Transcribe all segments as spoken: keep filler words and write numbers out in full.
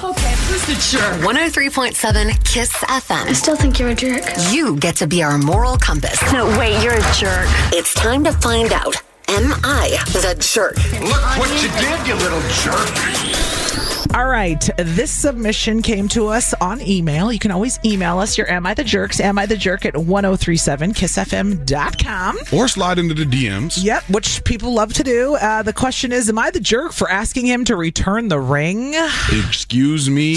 Okay, who's the jerk? one oh three point seven KISS F M. I still think you're a jerk. You get to be our moral compass. No, wait, you're a jerk. It's time to find out. Am I the jerk? Look what you did, you little jerk. All right. This submission came to us on email. You can always email us your Am I the Jerks? Am I the Jerk at ten thirty-seven kiss f m dot com. Or slide into the D Ms. Yep, which people love to do. Uh, the question is, am I the jerk for asking him to return the ring? Excuse me.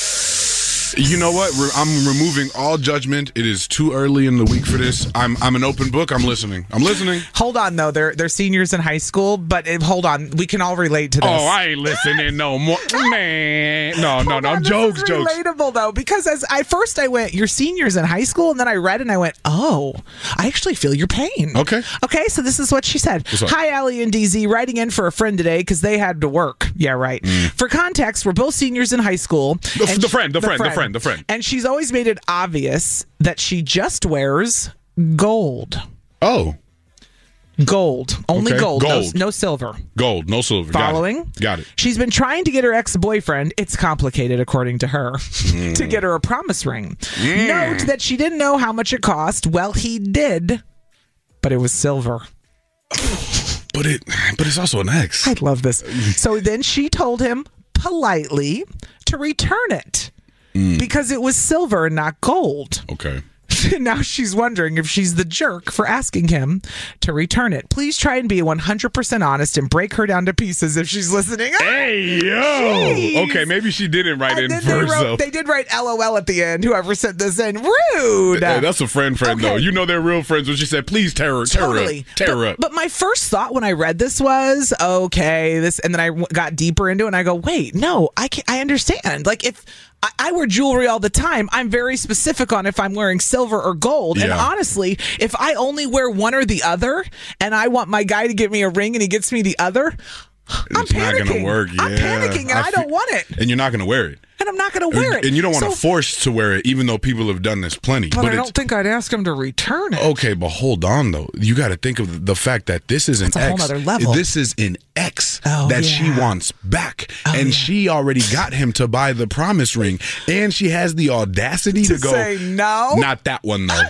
You know what? Re- I'm removing all judgment. It is too early in the week for this. I'm I'm an open book. I'm listening. I'm listening. Hold on, though. They're they're seniors in high school, but it, hold on. We can all relate to this. Oh, I ain't listening no more. Man. No, no, Hold no. on, this Jokes, is jokes. relatable, though, because as I first I went, you're seniors in high school, and then I read and I went, oh, I actually feel your pain. Okay. Okay, so this is what she said. What's up? Hi, Allie and D Z, writing in for a friend today because they had to work. Yeah, right. Mm. For context, we're both seniors in high school. The, and the she- friend, the friend, the friend, the friend. And she's always made it obvious that she just wears gold. Oh, Gold. Only Okay. gold. Gold. No, no silver. gold, no silver. Following? Got it. Got it. She's been trying to get her ex-boyfriend, it's complicated according to her, Mm. to get her a promise ring. Note that she didn't know how much it cost. Well, he did, but it was silver. But it, but it's also an ex. I love this. So then she told him politely to return it because it was silver and not gold. Okay. Now she's wondering if she's the jerk for asking him to return it. Please try and be one hundred percent honest and break her down to pieces if she's listening. Hey, yo. Jeez. Okay, maybe she didn't write And in then first, they, though. wrote, they did write L O L at the end. Whoever sent this in, rude. Hey, that's a friend, friend, Okay. though. You know they're real friends when she said, please tear her, tear Totally. her up. Tear her but, up. but my first thought when I read this was, okay, this, and then I w- got deeper into it and I go, wait, no, I can I understand. Like if I, I wear jewelry all the time, I'm very specific on if I'm wearing silver or gold. And Yeah. honestly, if I only wear one or the other and I want my guy to get me a ring and he gets me the other, I'm It's panicking. not going to work. Yeah. I'm panicking and I, fe- don't want it. And you're not going to wear it. And I'm not going to wear it. And you don't want to So- force to wear it, even though people have done this plenty. But, I it's, don't think I'd ask him to return it. Okay, but hold on, though. You got to think of the fact that this is an That's a whole ex. nother level. This is an ex Oh, that yeah. she wants back. Oh, and yeah. she already got him to buy the promise ring. And she has the audacity to, To go, say no? Not that one, though.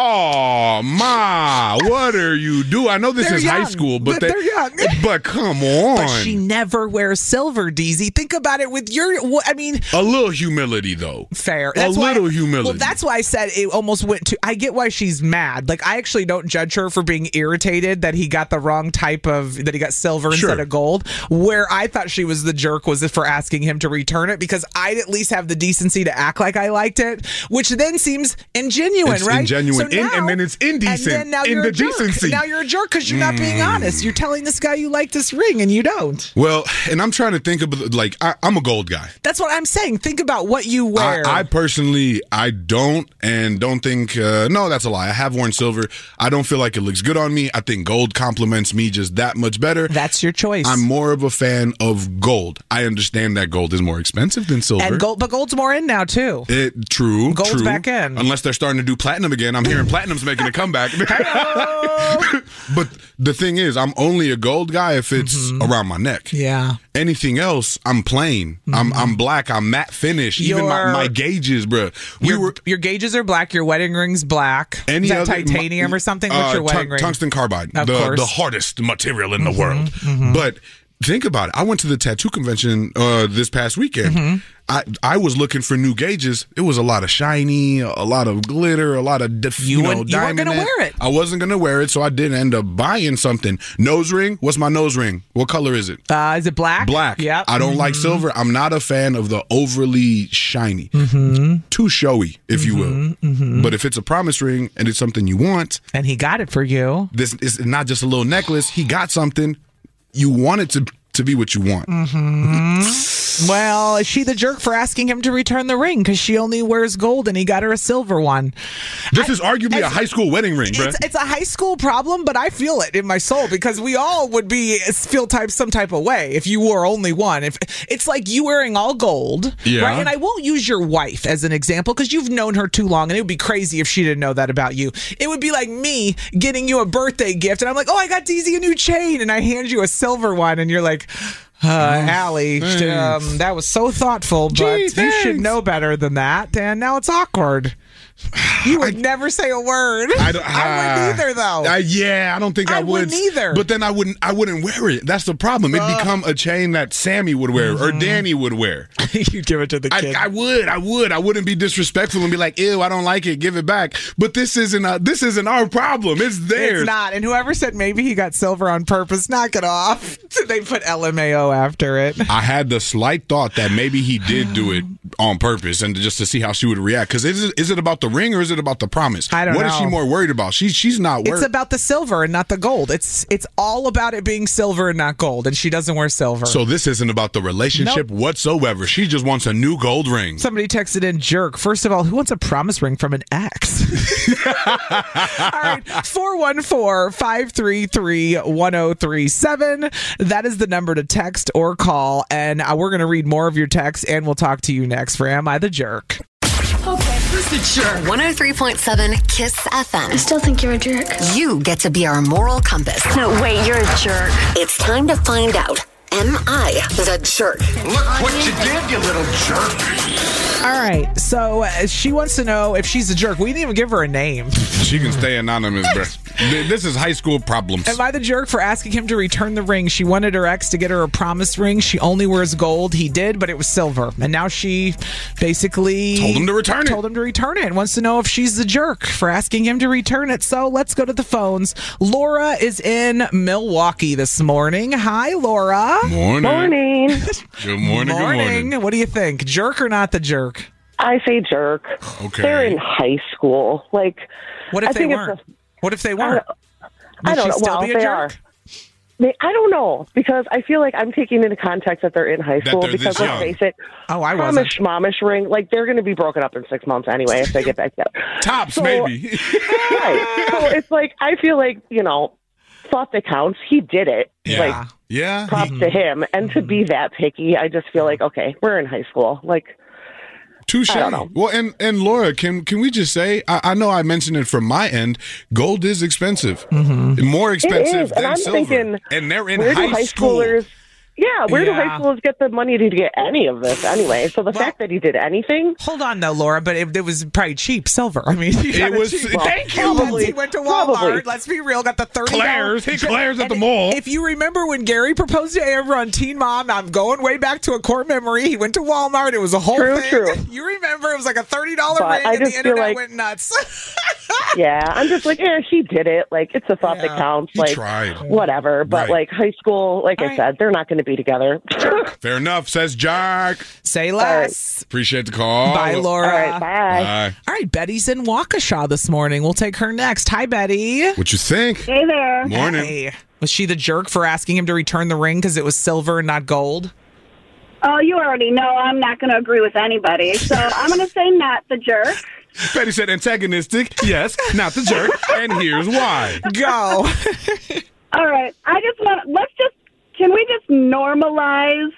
Oh, Ma, what are you doing? I know this They're is high young. school, but They're they- young. But come on. But she never wears silver, D Z. Think about it with your, I mean, A little humility, though. fair. A why, little humility. Well, that's why I said it almost went to, I get why she's mad. Like, I actually don't judge her for being irritated that he got the wrong type of, that he got silver Sure. instead of gold. Where I thought she was the jerk was for asking him to return it because I'd at least have the decency to act like I liked it, which then seems ingenuine, It's right? ingenuine. So In- and then it's indecent And then now in you're the a jerk. decency. Now you're a jerk because you're not being honest. You're telling this guy you like this ring and you don't. Well, and I'm trying to think of, like, I, I'm a gold guy. That's what I'm saying. Think about what you wear. I, I personally, I don't, and don't think, uh, no, that's a lie. I have worn silver. I don't feel like it looks good on me. I think gold complements me just that much better. That's your choice. I'm more of a fan of gold. I understand that gold is more expensive than silver. and gold, but gold's more in now too. It, true, Gold's true. back in. Unless they're starting to do platinum again. I'm hearing platinum's making a comeback. But the thing is, I'm only a gold guy if it's Mm-hmm. around my neck. Yeah. Anything else, I'm plain. I'm I'm black. I'm matte finish. Even my, Your- my gauges, bro. We Your, were your gauges are black. Your wedding ring's black. any Is that other titanium my- or something? uh, What's your wedding tung- ring? Tungsten carbide, Of the course. the hardest material in the world. But think about it. I went to the tattoo convention uh, this past weekend. Mm-hmm. I I was looking for new gauges. It was a lot of shiny, a lot of glitter, a lot of def- You you, know wouldn't- you weren't diamond. gonna in- wear it. I wasn't gonna wear it, so I did end up buying something. Nose ring. What's my nose ring? What color is it? Uh, is it black? Black. Yeah. I don't like silver. I'm not a fan of the overly shiny. Mm-hmm. Too showy, if you will. But if it's a promise ring and it's something you want, And he got it for you. this is not just a little necklace. He got something. You want it to to be what you want. Well, is she the jerk for asking him to return the ring because she only wears gold and he got her a silver one? This is arguably a it's- high school wedding ring, bro. It's, it's a high school problem, but I feel it in my soul because we all would be feel type some type of way if you wore only one. If it's like you wearing all gold, Yeah. right? And I won't use your wife as an example because you've known her too long, and it would be crazy if she didn't know that about you. It would be like me getting you a birthday gift, and I'm like, "Oh, I got D Z a new chain," and I hand you a silver one, and you're like, Uh, Allie, um, that was so thoughtful, but Gee, you thanks. should know better than that, and now it's awkward. You would I, never say a word. I, don't, uh, I wouldn't either, though. Uh, yeah, I don't think I, I would. wouldn't either. But then I wouldn't. I wouldn't wear it. That's the problem. It'd uh, become a chain that Sammy would wear mm-hmm. or Danny would wear. You give it to the kid. I, I would. I would. I wouldn't be disrespectful and be like, "Ew, I don't like it. Give it back." But this isn't. A, this isn't our problem. It's theirs. It's not. And whoever said maybe he got silver on purpose, knock it off. They put L M A O after it. I had the slight thought that maybe he did do it on purpose and just to see how she would react. Because is it, is it about the ring or is it about the promise? I don't what know. What is she more worried about? She's she's not worried. It's about the silver and not the gold. It's it's all about it being silver and not gold, and she doesn't wear silver. So this isn't about the relationship nope. whatsoever. She just wants a new gold ring. Somebody texted in, jerk. First of all, who wants a promise ring from an ex? All right, four one four, five three three, one oh three seven. That is the number to text or call, and uh, we're going to read more of your texts, and we'll talk to you next for Am I the Jerk? Okay, who's the jerk? one oh three point seven KISS F M. I still think you're a jerk. You get to be our moral compass. No, wait, you're a jerk. It's time to find out. Am I the jerk? Look what you did, you little jerk. All right, so uh, she wants to know if she's a jerk. We didn't even give her a name. She can stay anonymous, bro. This is high school problems. Am I the jerk for asking him to return the ring? She wanted her ex to get her a promise ring. She only wears gold. He did, but it was silver. And now she basically told him to return it. Told him to return it and wants to know if she's the jerk for asking him to return it. So let's go to the phones. Laura is in Milwaukee this morning. Hi, Laura. Morning. Morning. Good morning. Morning. Good morning. What do you think? Jerk or not the jerk? I say jerk. Okay. They're in high school. Like, What if I they think it's weren't? a- What if they weren't? I Would don't she know. still Well, be a they jerk? are. They, I don't know, because I feel like I'm taking into context that they're in high That school. they're Because this let's young. face it, Oh, I promise wasn't. momish ring, like they're going to be broken up in six months anyway if they get back together. Tops, So- maybe. Right. So it's like I feel like you know, thought that counts. He did it. Yeah. Like Yeah. props to him, and to be that picky, I just feel like okay, we're in high school. Like. Touche. I don't know. Well, and and Laura, can can we just say? I, I know I mentioned it from my end. Gold is expensive, Mm-hmm. more expensive is, and than I'm silver, thinking, and they're in Where high, do high school. schoolers? Yeah, where do Yeah. high schoolers get the money to get any of this anyway? So the Well- fact that he did anything, Hold on, though, Laura, but it, it was probably cheap silver. I mean, he got It was- cheap. thank you. Probably. He went to Walmart. Probably. Let's be real. Got the thirty. Claire's. Hit Claire's at the mall. If you remember when Gary proposed to Amber on Teen Mom, I'm going way back to a core memory. He went to Walmart. It was a whole True, thing. true. You remember? It was like a thirty dollar But ring, I and the just feel internet like- went nuts. yeah, I'm just like, yeah, he did it. Like it's a thought Yeah. that counts. He like tried. whatever. But Right. like high school, like All I right. said, they're not going to be together. Fair enough, says Jack. Say less. Appreciate the call. Bye, Laura. All right, bye. Bye. All right, Betty's in Waukesha this morning. We'll take her next. Hi, Betty. What you think? Hey there. Morning. Hey. Was she the jerk for asking him to return the ring because it was silver and not gold? Oh, you already know I'm not going to agree with anybody. So I'm going to say not the jerk. Betty said antagonistic. Yes, not the jerk. And here's why. Go. All right. I just want, let's just, can we just normalize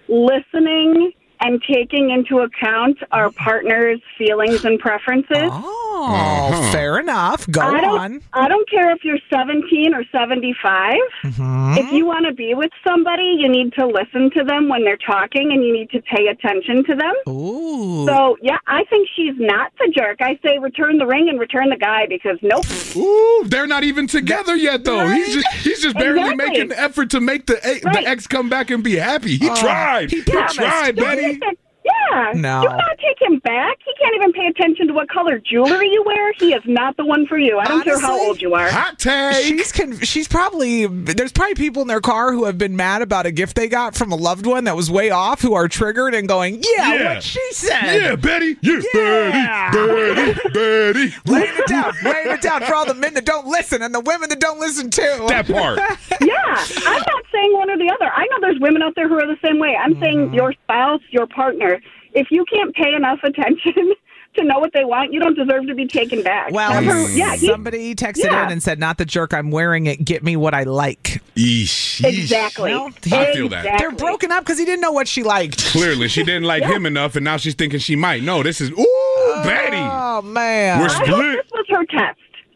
listening and taking into account our partner's feelings and preferences? Oh, Uh-huh. fair enough. Go I don't, on. I don't care if you're seventeen or seventy-five. Mm-hmm. If you want to be with somebody, you need to listen to them when they're talking and you need to pay attention to them. Ooh. So, yeah, I think she's not the jerk. I say return the ring and return the guy because nope. Ooh, they're not even together yet, though. He's just he's just barely Exactly. making the effort to make the Right. the ex come back and be happy. He tried. He, promised. tried, You Betty. need to- Yeah. No. Do not take him back. He can't even pay attention to what color jewelry you wear. He is not the one for you. I don't care how Honestly, old you are. Hot take. She's con- she's probably there's probably people in their car who have been mad about a gift they got from a loved one that was way off who are triggered and going, yeah, Yeah. what she said. Yeah, Betty. Yeah, Yeah. Betty. Betty. Betty. Laying it down, laying it down for all the men that don't listen and the women that don't listen too. That part. Yeah. I'm not saying one or the other. I know there's women out there who are the same way. I'm saying your spouse, your partner, if you can't pay enough attention to know what they want, you don't deserve to be taken back. Well, Have her- yeah, he- somebody texted yeah. in and said, not the jerk, I'm wearing it. Get me what I like. Eesh. Exactly. Well, I feel that. Exactly. They're broken up because he didn't know what she liked. Clearly, she didn't like him enough, and now she's thinking she might. No, this is ooh, Betty. Oh, man. We're I hope split. this was her test.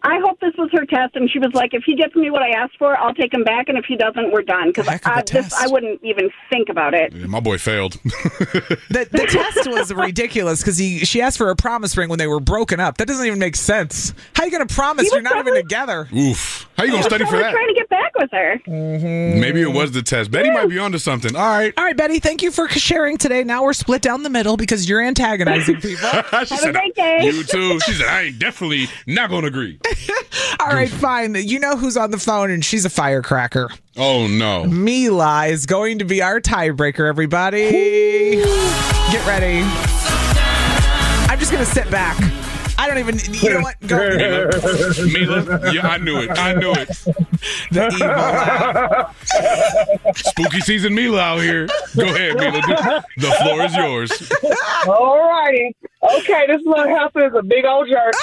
I hope this was her test, and she was like, if he gets me what I asked for, I'll take him back, and if he doesn't, we're done. Because I, this, I wouldn't even think about it. Yeah, my boy failed. the, the test was ridiculous because he she asked for a promise ring when they were broken up. That doesn't even make sense. How are you going to promise you're not even together? Oof. How are you going to study for that? Trying to get back with her. Mm-hmm. Maybe it was the test. Betty might be onto something. All right. All right, Betty, thank you for sharing today. Now we're split down the middle because you're antagonizing people. Have said, a great day. You too. She said, I ain't definitely not going to agree. All right, fine. You know who's on the phone, and she's a firecracker. Oh, no. Mila is going to be our tiebreaker, everybody. Get ready. I'm just going to sit back. I don't even, you know what? Go. Mila. Mila? Yeah, I knew it. I knew it. The evil laugh. Spooky season Mila out here. Go ahead, Mila. The floor is yours. All righty. Okay, this little heifer is a big old jerk.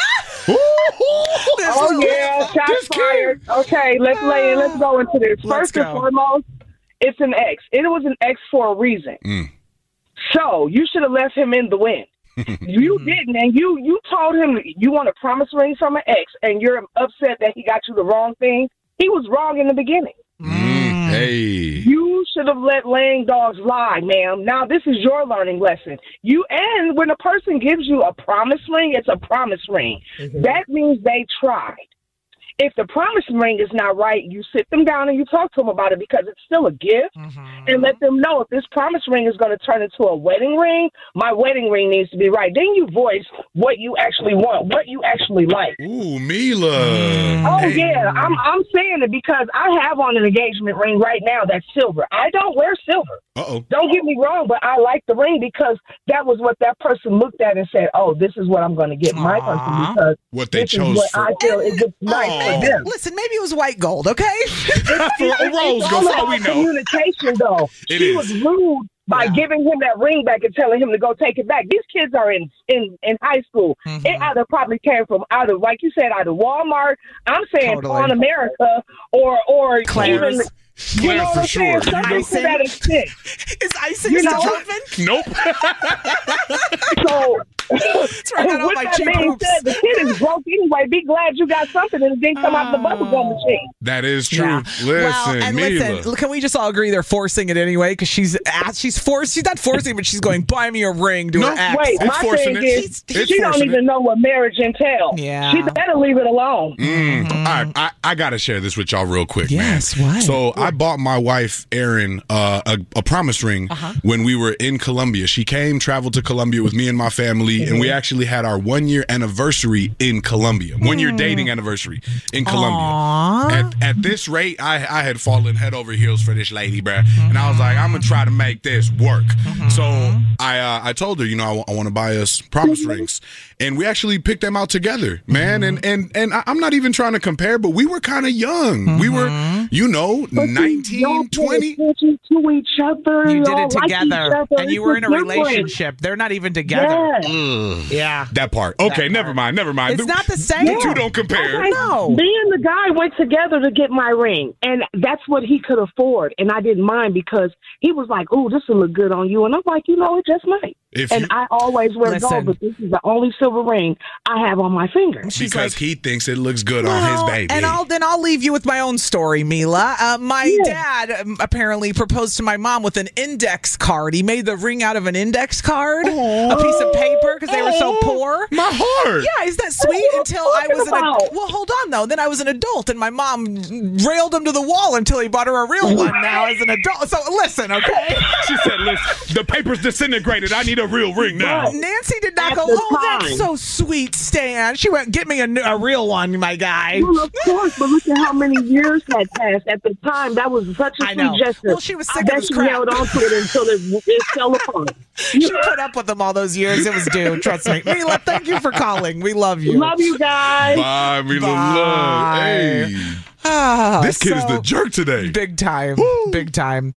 Oh, yeah. Shots fired. Okay, let's lay in. Let's go into this. Let's First and go. foremost, it's an ex. It was an ex for a reason. Mm. So you should have left him in the wind. You didn't, and you you told him you want a promise ring from an ex, and you're upset that he got you the wrong thing. He was wrong in the beginning. Mm. Hey. You should have let laying dogs lie, ma'am. Now this is your learning lesson. You and when a person gives you a promise ring, it's a promise ring. Mm-hmm. That means they tried. If the promise ring is not right, you sit them down and you talk to them about it because it's still a gift, mm-hmm. and let them know if this promise ring is going to turn into a wedding ring, my wedding ring needs to be right. Then you voice what you actually want, what you actually like. Ooh, Mila. Oh, Hey. yeah. I'm I'm saying it because I have on an engagement ring right now that's silver. I don't wear silver. Uh-oh. Don't get me wrong, but I like the ring because that was what that person looked at and said, oh, this is what I'm going to get my Aww. person because What they this chose is what for- I feel is just nice Maybe- for them. Listen, maybe it was white gold, okay? For a rose, It's gold, all all we about know. communication, though. It she is. was rude by Yeah. giving him that ring back and telling him to go take it back. These kids are in in, in high school. Mhm. It either probably came from either, like you said, either Walmart. I'm saying Totally. on America or or Claire's. even. You know Claire what for I'm saying? sure. Something to that extent. Is icing You still know- open? Nope. So, That's right, I got all with my that cheap being hoops. said, the kid is broke anyway. Be glad you got something and it didn't come out the bubblegum machine. That is true. Yeah. Listen, well, and Mila. listen, can we just all agree they're forcing it anyway? Because she's asked, she's forced. She's not forcing, but she's going, buy me a ring to No, her ex. Wait, It's my forcing thing it. is, It's she don't forcing even it. know what marriage entails. Yeah. She better leave it alone. Mm. All right, I, I got to share this with y'all real quick, Yes, man. why? So I bought my wife, Erin, uh, a, a promise ring Uh-huh. when we were in Colombia. She came, traveled to Colombia with me and my family, and we actually had our one-year anniversary in Colombia. One-year dating anniversary in Colombia. Aw. At, at this rate, I, I had fallen head over heels for this lady, bruh. And I was like, I'm going to try to make this work. So I uh, I told her, you know, I, I want to buy us promise rings. And we actually picked them out together, man. And and and I, I'm not even trying to compare, but we were kind of young. We were, you know, nineteen, twenty. To each other. You did y'all it like each together, other. and you It's were in a different. relationship. They're not even together. Yeah. Yeah. That part. Okay, That never part. mind, never mind. It's The- not the same. The two don't compare. Okay, No. Me and the guy went together to get my ring, and that's what he could afford, and I didn't mind because he was like, "Ooh, this will look good on you," and I'm like, "You know, it just might." If and you- I always wear Listen. gold, but this is the only silver ring I have on my finger. She's because like, he thinks it looks good on well, his baby. and I'll then I'll leave you with my own story, Mila. Uh, my Yeah. dad um, apparently proposed to my mom with an index card. He made the ring out of an index card, a piece of paper because they were so poor. My heart. Yeah, isn't that sweet? What are you Until I was an talking ad- well, hold on though. Then I was an adult, and my mom railed him to the wall until he bought her a real one. Now as an adult, so listen, okay. She said, listen, the paper's disintegrated. I need a real ring now. Nancy did not At go, the oh, that's time. so sweet, Stan. She went, get me a, new- a real one, my guy. Well, of course, but look at how many years had passed. At the time, that was such a I know. sweet gesture. Well, she was I sick of bet his she crap. held on to it until it, it fell apart. She put up with them all those years. It was due. Trust me. Mila, thank you for calling. We love you. Love you guys. Bye, Mila Bye. Love. Hey. Ah, This kid is so the jerk today. Big time. Big time.